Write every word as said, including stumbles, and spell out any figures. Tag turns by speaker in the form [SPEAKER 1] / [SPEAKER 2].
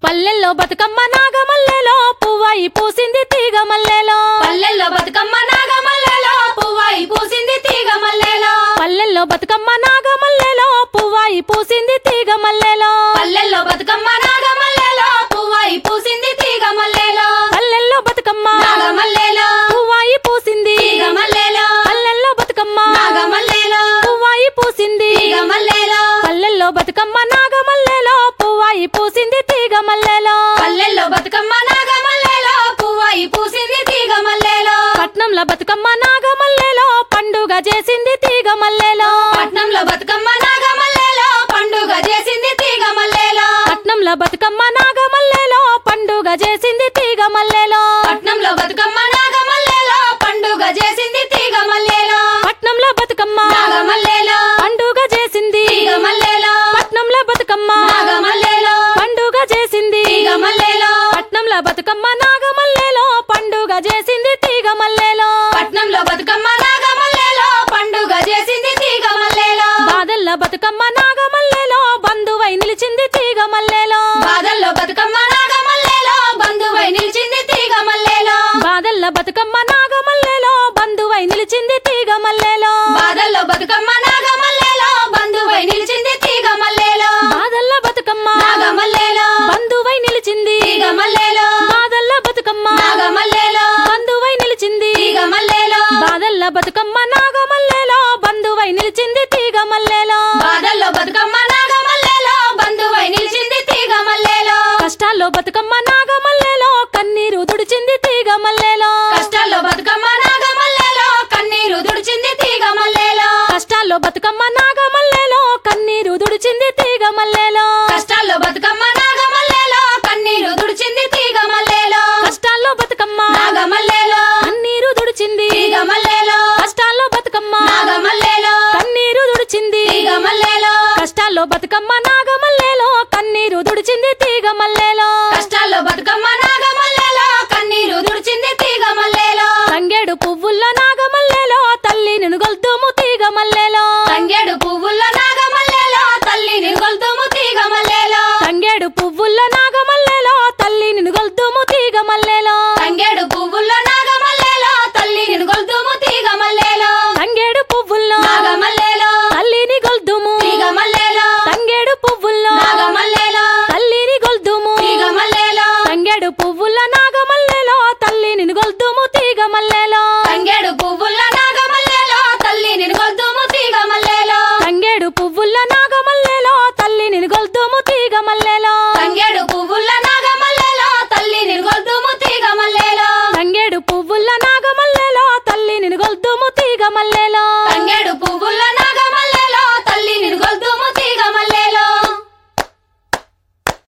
[SPEAKER 1] పల్లెల్లో బతుకమ్మ నాగమల్లెలో పువ్వాయి పూసింది తీగ మల్లెలో
[SPEAKER 2] పల్లెల్లో బతుకమ్మ నాగమల్లెలో పువ్వాయి పూసింది తీగ మల్లెలో
[SPEAKER 1] పల్లెల్లో బతుకమ్మ నాగమల్లెలో పువ్వాయి పూసింది తీగ మల్లెలో
[SPEAKER 2] పల్లెల్లో బతుకమ్మ నాగమల్లెలో పువ్వాయి పూసింది తీగ మల్లెలో
[SPEAKER 1] పల్లెల్లో బతుకమ్మ
[SPEAKER 2] నాగమల్లెలో
[SPEAKER 1] పువ్వాయి పూసింది
[SPEAKER 2] తీగ మల్లెలో
[SPEAKER 1] పల్లెల్లో బతుకమ్మ
[SPEAKER 2] నాగమల్లెలో
[SPEAKER 1] పువ్వాయి పూసింది
[SPEAKER 2] తీగ మల్లెలో
[SPEAKER 1] పల్లెల్లో బతుకమ్మ నాగమల్లెలో పువ్వాయి పూసింది తీగ మల్లెలో
[SPEAKER 2] పల్లెల్లో బతుకమ్మ నాగమల్లెలో పువ్వాయి పూసింది తీగ మల్లెలో
[SPEAKER 1] పట్నంలో బతుకమ్మ నాగమల్లెలో పండుగ చేసింది తీగ మల్లెలో
[SPEAKER 2] పట్నంలో బతుకమ్మ నాగమల్లెలో పండుగ చేసింది తీగ మల్లెలో
[SPEAKER 1] పట్నంలో బతుకమ్మ నాగమల్లెలో పండుగ చేసింది తీగ మల్లెలో
[SPEAKER 2] పట్నంలో బతుకమ్మ నాగమల్లెలో పండుగ చేసింది తీగ మల్లెలో
[SPEAKER 1] పట్నంలో బతుకమ్మ
[SPEAKER 2] నాగమల్లెలో
[SPEAKER 1] పండుగ చేసింది
[SPEAKER 2] తీగ మల్లెలో
[SPEAKER 1] పట్నంలో బతుకమ్మ
[SPEAKER 2] నాగమల్లెలో
[SPEAKER 1] పండుగ చేసింది
[SPEAKER 2] తీగ మల్లెలో
[SPEAKER 1] పట్నంలో బతుకమ్మ నాగమల్లెలో పండుగ చేసింది తీగ మల్లెలో
[SPEAKER 2] పట్నంలో బతుకమ్మ నాగమల్లెలో పండుగ చేసింది తీగ మల్లెలో
[SPEAKER 1] బాదల్ల బతుకమ్మ నాగమల్లెలో బంధువై నిలిచింది తీగ మల్లెలో
[SPEAKER 2] బాదల్లో బతుకమ్మ నాగమల్లెలో బంధువై నిలిచింది తీగ మల్లెలో
[SPEAKER 1] బాదల్ల బతుకమ్మ నాగమల్లెలో బంధువై నిలిచింది తీగ మల్లెలో
[SPEAKER 2] బాదల్లో బతుకమ్మ నాగమల్లెలో బంధువై నిలిచింది తీగ మల్లెలో
[SPEAKER 1] బాదల్ల బతుకమ్మ
[SPEAKER 2] నాగమల్లెలో
[SPEAKER 1] బంధువై నిలిచింది
[SPEAKER 2] తీగ మల్లెలో
[SPEAKER 1] బాదల్ల బతుకమ్మ
[SPEAKER 2] నాగమల్లెలో
[SPEAKER 1] బంధువై నిలిచింది
[SPEAKER 2] తీగ మల్లెలో
[SPEAKER 1] బాదల్ల బతుకమ్మ నాగమల్లెలో బంధువై నిలిచింది తీగ మల్లెలో
[SPEAKER 2] బాదల్లో బతుకమ్మ నాగమల్లెలో బంధువై నిలిచింది తీగ మల్లెలో
[SPEAKER 1] కష్టాల్లో బతుకమ్మ నాగమల్లెలో కన్నీరు తుడిచింది తీగ మల్లెలో
[SPEAKER 2] కష్టాల్లో బతుకమ్మ నాగమల్లెలో కన్నీరు తుడిచింది తీగ మల్లెలో
[SPEAKER 1] కష్టాల్లో బతుకమ్మ నాగమల్లెలో కన్నీరు తుడిచింది తీగ మల్లెలో
[SPEAKER 2] కష్టాల్లో బతుకమ్మ నాగమల్లెలో కన్నీరు తుడిచింది తీగ మల్లెలో
[SPEAKER 1] కష్టాల్లో బతుకమ్మ
[SPEAKER 2] నాగమల్లెలో
[SPEAKER 1] కన్నీరు తుడిచింది
[SPEAKER 2] తీగ మల్లెలో
[SPEAKER 1] కష్టాల్లో బతుకమ్మ
[SPEAKER 2] నాగమల్లెలో
[SPEAKER 1] కన్నీరు తుడిచింది
[SPEAKER 2] తీగ మల్లెలో
[SPEAKER 1] కష్టాల్లో బతుకమ్మ నాగమల్లెలో కన్నీరు తుడిచింది తీగ మల్లెలో
[SPEAKER 2] కష్టాల్లో బతుకమ్మ నాగమల్లెలో కన్నీరు తుడిచింది తీగ మల్లెలో
[SPEAKER 1] తంగేడు పువ్వుల్లో నాగమల్లెలో తల్లి నిన్ను గొల్తుము తీగ మల్లెలో
[SPEAKER 2] తంగేడు పువ్వుల్లో నాగమల్లెలో తల్లి నిగొల్తుము తీగ మల్లెలో
[SPEAKER 1] తంగేడు పువ్వుల్లో నాగమల్లెలో తల్లి నిన్ను గొల్తుము తీగ మల్లెలో
[SPEAKER 2] తంగేడు పువ్వుల్లో నాగమల్లెలో తల్లి నిగొల్తుము తీగ మల్లెలో
[SPEAKER 1] తంగేడు పువ్వుల్లో
[SPEAKER 2] నాగమల్లెలో
[SPEAKER 1] తల్లిని గొల్తుము
[SPEAKER 2] తీగ మల్లెలో
[SPEAKER 1] తంగేడు పువ్వుల్లో
[SPEAKER 2] నాగమల్లెలో
[SPEAKER 1] తల్లిని గొల్తుము
[SPEAKER 2] తీగ మల్లెలో
[SPEAKER 1] తంగేడు పువ్వుల నాగమల్లెలో తల్లిని గొల్తుము తీగ మల్లెలో
[SPEAKER 2] తంగేడు పువ్వుల్లో నాగమల్లెలో తల్లి నిగొల్తుము తీగ మల్లెలో
[SPEAKER 1] తంగేడు పువ్వుల నాగమల్లెలో తల్లిని గొల్తుము తీగ మల్లెలో
[SPEAKER 2] తంగేడు పువ్వుల్లో నాగమల్లెలో తల్లి నిగొల్తుము తీగ మల్లెలో
[SPEAKER 1] తంగేడు పువ్వుల నాగమల్లెలో తల్లిని గొల్తుము తీగ మల్లెలో